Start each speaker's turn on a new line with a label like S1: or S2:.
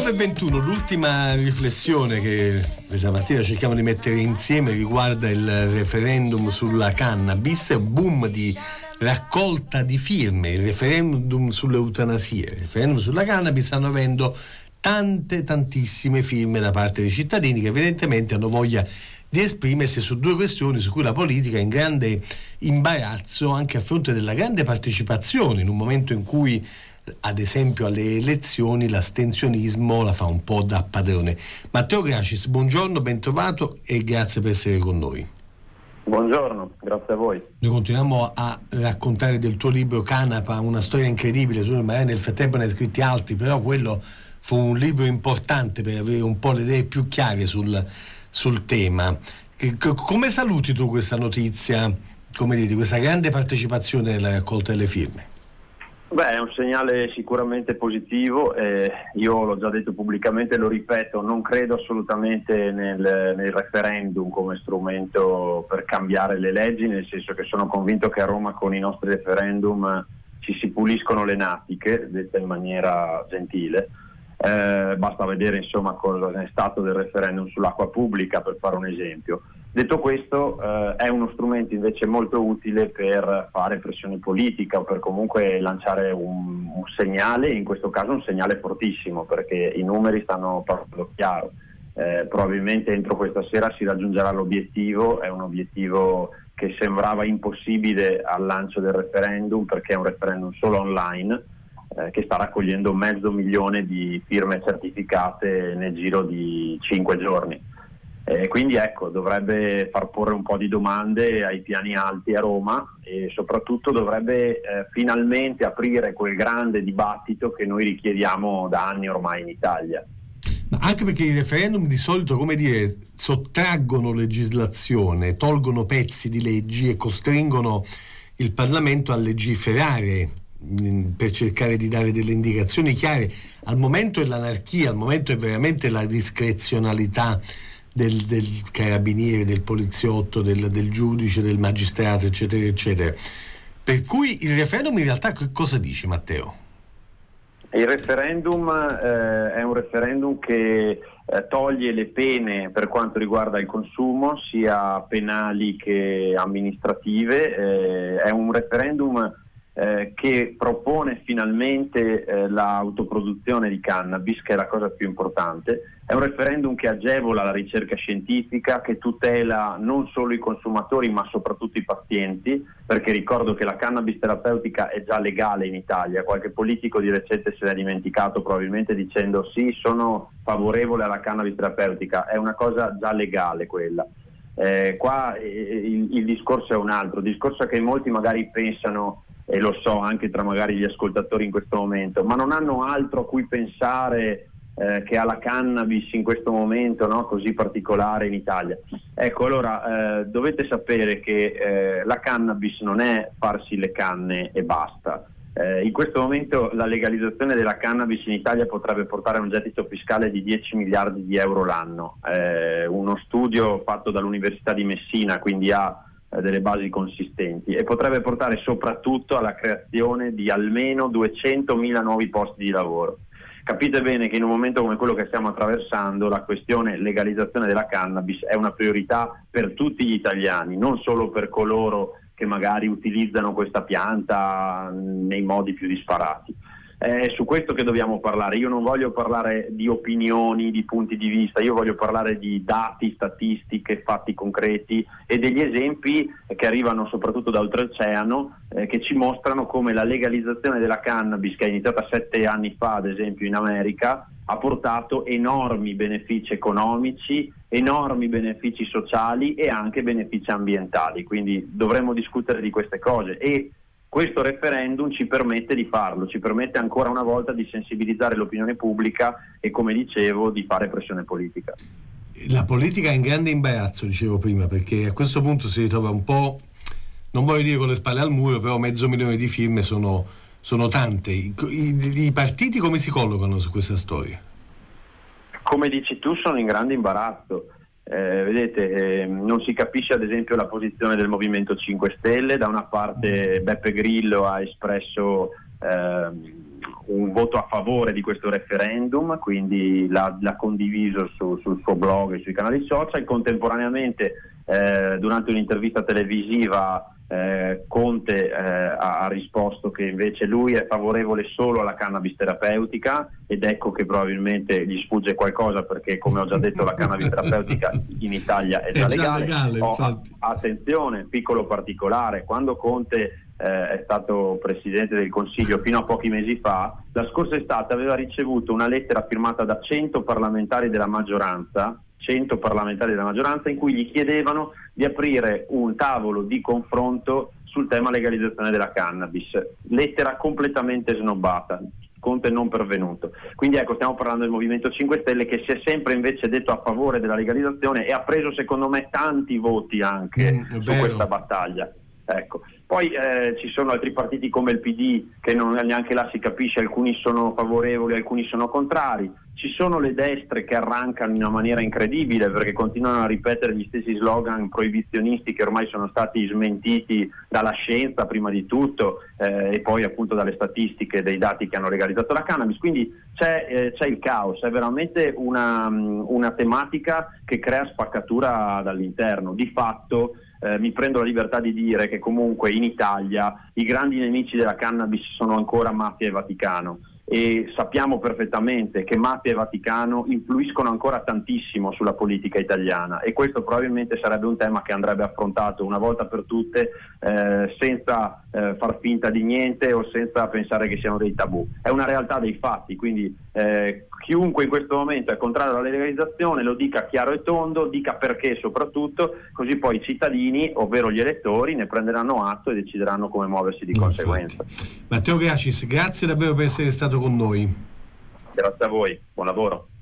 S1: 9:21, l'ultima riflessione che questa mattina cerchiamo di mettere insieme riguarda il referendum sulla cannabis, boom di raccolta di firme, il referendum sull'eutanasia, il referendum sulla cannabis stanno avendo tantissime firme da parte dei cittadini che evidentemente hanno voglia di esprimersi su due questioni su cui la politica è in grande imbarazzo anche a fronte della grande partecipazione in un momento in cui ad esempio alle elezioni l'astensionismo la fa un po' da padrone. Matteo Gracis, buongiorno, ben trovato e grazie per essere con noi.
S2: Buongiorno, grazie a voi.
S1: Noi continuiamo a raccontare del tuo libro Canapa, una storia incredibile, tu magari nel frattempo ne hai scritti altri, però quello fu un libro importante per avere un po' le idee più chiare sul tema. Come saluti tu questa notizia, come dire, questa grande partecipazione nella raccolta delle firme?
S2: Beh, è un segnale sicuramente positivo, io l'ho già detto pubblicamente, lo ripeto, non credo assolutamente nel referendum come strumento per cambiare le leggi, nel senso che sono convinto che a Roma con i nostri referendum ci si puliscono le natiche, detta in maniera gentile. Basta vedere insomma cosa è stato del referendum sull'acqua pubblica, per fare un esempio. Detto questo, è uno strumento invece molto utile per fare pressione politica o per comunque lanciare un segnale, in questo caso un segnale fortissimo, perché i numeri stanno parlando chiaro. Probabilmente entro questa sera si raggiungerà l'obiettivo, è un obiettivo che sembrava impossibile al lancio del referendum, perché è un referendum solo online, che sta raccogliendo 500.000 di firme certificate nel giro di 5 giorni. Quindi ecco, dovrebbe far porre un po' di domande ai piani alti a Roma e soprattutto dovrebbe finalmente aprire quel grande dibattito che noi richiediamo da anni ormai in Italia.
S1: Ma anche perché i referendum di solito, come dire, sottraggono legislazione, tolgono pezzi di leggi e costringono il Parlamento a legiferare per cercare di dare delle indicazioni chiare. Al momento è l'anarchia, al momento è veramente la discrezionalità del carabiniere, del poliziotto, del giudice, del magistrato, eccetera, eccetera. Per cui il referendum in realtà cosa dice, Matteo?
S2: Il referendum è un referendum che toglie le pene per quanto riguarda il consumo, sia penali che amministrative. È un referendum che propone finalmente l'autoproduzione di cannabis, che è la cosa più importante. È un referendum che agevola la ricerca scientifica, che tutela non solo i consumatori ma soprattutto i pazienti, perché ricordo che la cannabis terapeutica è già legale in Italia. Qualche politico di recente se n'è dimenticato, probabilmente dicendo sì, sono favorevole alla cannabis terapeutica, è una cosa già legale quella. Qua il discorso è un altro, il discorso è che molti magari pensano, e lo so anche tra magari gli ascoltatori in questo momento, ma non hanno altro a cui pensare che alla cannabis in questo momento, no, così particolare in Italia. Ecco, allora dovete sapere che la cannabis non è farsi le canne e basta. In questo momento la legalizzazione della cannabis in Italia potrebbe portare a un gettito fiscale di 10 miliardi di euro l'anno. Uno studio fatto dall'Università di Messina, quindi ha delle basi consistenti, e potrebbe portare soprattutto alla creazione di almeno 200.000 nuovi posti di lavoro. Capite bene che in un momento come quello che stiamo attraversando la questione legalizzazione della cannabis è una priorità per tutti gli italiani, non solo per coloro che magari utilizzano questa pianta nei modi più disparati. È su questo che dobbiamo parlare. Io non voglio parlare di opinioni, di punti di vista, io voglio parlare di dati, statistiche, fatti concreti e degli esempi che arrivano soprattutto da oltreoceano, che ci mostrano come la legalizzazione della cannabis, che è iniziata 7 anni fa ad esempio in America, ha portato enormi benefici economici, enormi benefici sociali e anche benefici ambientali. Quindi dovremmo discutere di queste cose e questo referendum ci permette di farlo, ci permette ancora una volta di sensibilizzare l'opinione pubblica e, come dicevo, di fare pressione politica.
S1: La politica è in grande imbarazzo, dicevo prima, perché a questo punto si ritrova un po', non voglio dire con le spalle al muro, però 500.000 di firme sono tante. I partiti come si collocano su questa storia?
S2: Come dici tu, sono in grande imbarazzo. Vedete, non si capisce ad esempio la posizione del Movimento 5 Stelle. Da una parte Beppe Grillo ha espresso un voto a favore di questo referendum, quindi l'ha condiviso sul suo blog e sui canali social. Contemporaneamente, durante un'intervista televisiva, Conte ha risposto che invece lui è favorevole solo alla cannabis terapeutica, ed ecco che probabilmente gli sfugge qualcosa, perché, come ho già detto, la cannabis terapeutica in Italia è già legale. Attenzione, piccolo particolare: quando Conte è stato Presidente del Consiglio fino a pochi mesi fa, la scorsa estate aveva ricevuto una lettera firmata da 100 parlamentari della maggioranza, in cui gli chiedevano di aprire un tavolo di confronto sul tema legalizzazione della cannabis. Lettera completamente snobbata, Conte non pervenuto. Quindi ecco, stiamo parlando del Movimento 5 Stelle, che si è sempre invece detto a favore della legalizzazione e ha preso, secondo me, tanti voti anche su questa battaglia. Ecco. Poi ci sono altri partiti come il PD, che non neanche là si capisce, alcuni sono favorevoli, alcuni sono contrari. Ci sono le destre che arrancano in una maniera incredibile, perché continuano a ripetere gli stessi slogan proibizionisti che ormai sono stati smentiti dalla scienza prima di tutto, e poi appunto dalle statistiche dei dati che hanno legalizzato la cannabis. Quindi c'è il caos, è veramente una tematica che crea spaccatura dall'interno. Di fatto mi prendo la libertà di dire che comunque in Italia i grandi nemici della cannabis sono ancora mafia e Vaticano, e sappiamo perfettamente che mafia e Vaticano influiscono ancora tantissimo sulla politica italiana, e questo probabilmente sarebbe un tema che andrebbe affrontato una volta per tutte, senza far finta di niente o senza pensare che siano dei tabù. È una realtà dei fatti, quindi chiunque in questo momento è contrario alla legalizzazione lo dica chiaro e tondo, dica perché soprattutto, così poi i cittadini, ovvero gli elettori, ne prenderanno atto e decideranno come muoversi di conseguenza.
S1: Matteo Gracis, grazie davvero per essere stato con noi.
S2: Grazie a voi, buon lavoro.